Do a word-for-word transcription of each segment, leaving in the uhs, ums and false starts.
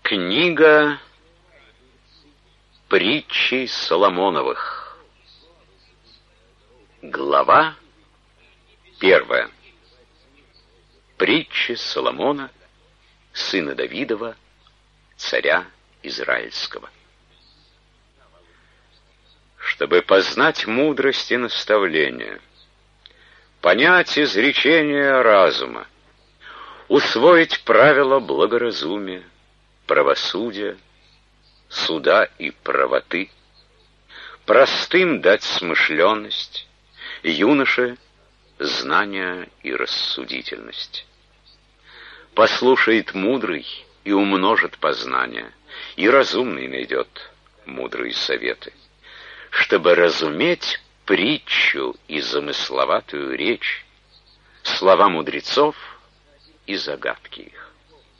Книга притчей Соломоновых. Глава первая. Притчи Соломона, сына Давидова, царя Израильского. Чтобы познать мудрость и наставление, понять изречения разума, усвоить правила благоразумия, правосудия, суда и правоты, простым дать смышленность, юноше знания и рассудительность. Послушает мудрый и умножит познание, и разумный найдет мудрые советы. Чтобы разуметь притчу и замысловатую речь, слова мудрецов и загадки их.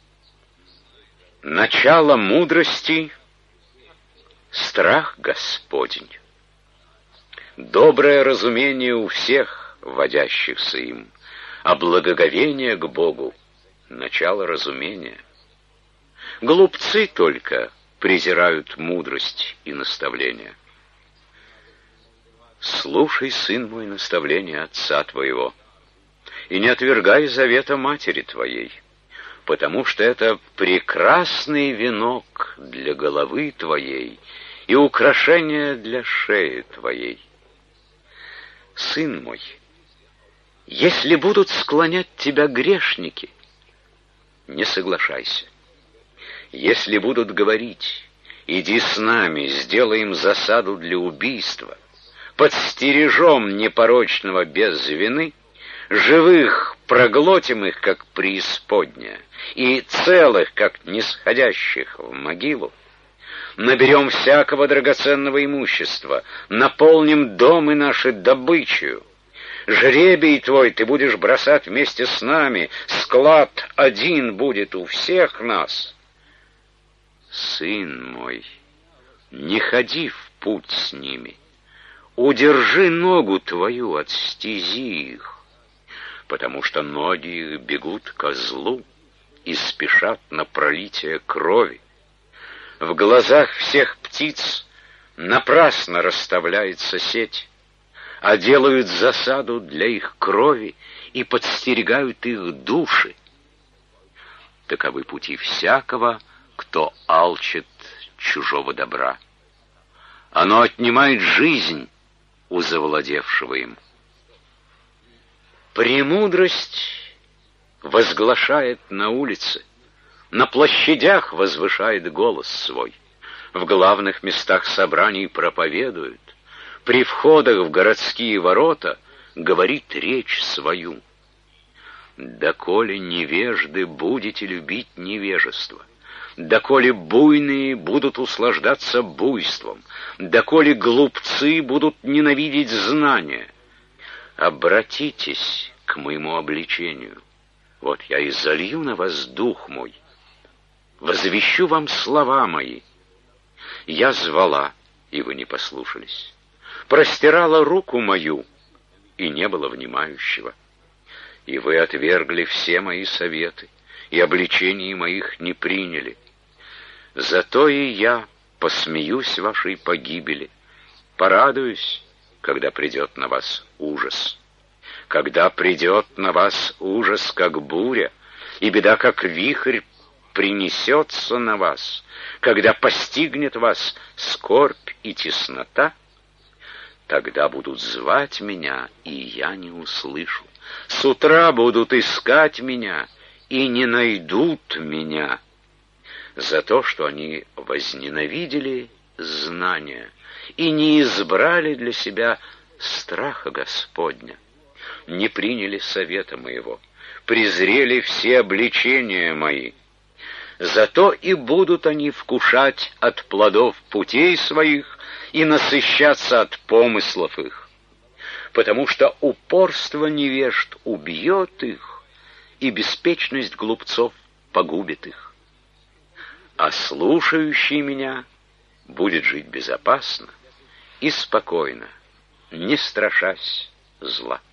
Начало мудрости — страх Господень. Доброе разумение у всех, водящихся им, а благоговение к Богу — начало разумения. Глупцы только презирают мудрость и наставление. Слушай, сын мой, наставление отца твоего, и не отвергай завета матери твоей, потому что это прекрасный венок для головы твоей и украшение для шеи твоей. Сын мой, если будут склонять тебя грешники, не соглашайся. Если будут говорить: иди с нами, сделаем засаду для убийства, подстережем непорочного без вины, живых проглотим их, как преисподняя, и целых, как нисходящих в могилу, наберем всякого драгоценного имущества, наполним домы наши добычею. Жребий твой ты будешь бросать вместе с нами, склад один будет у всех нас. Сын мой, не ходи в путь с ними, удержи ногу твою от стези их, потому что ноги их бегут ко злу и спешат на пролитие крови. В глазах всех птиц напрасно расставляется сеть, а делают засаду для их крови и подстерегают их души. Таковы пути всякого, кто алчит чужого добра. Оно отнимает жизнь у завладевшего им. Премудрость возглашает на улице, на площадях возвышает голос свой, в главных местах собраний проповедует, при входах в городские ворота говорит речь свою. Доколе невежды будете любить невежество, доколе буйные будут услаждаться буйством, доколе глупцы будут ненавидеть знания, обратитесь к моему обличению. Вот я и залью на вас дух мой, возвещу вам слова мои. Я звала, и вы не послушались, простирала руку мою, и не было внимающего. И вы отвергли все мои советы, и обличений моих не приняли. Зато и я посмеюсь вашей погибели, порадуюсь, когда придет на вас ужас. Когда придет на вас ужас, как буря, и беда, как вихрь, принесется на вас, когда постигнет вас скорбь и теснота, тогда будут звать меня, и я не услышу. С утра будут искать меня, и не найдут меня, за то, что они возненавидели знания и не избрали для себя страха Господня, не приняли совета моего, презрели все обличения мои. Зато и будут они вкушать от плодов путей своих и насыщаться от помыслов их, потому что упорство невежд убьет их, и беспечность глупцов погубит их. А слушающий меня будет жить безопасно и спокойно, не страшась зла.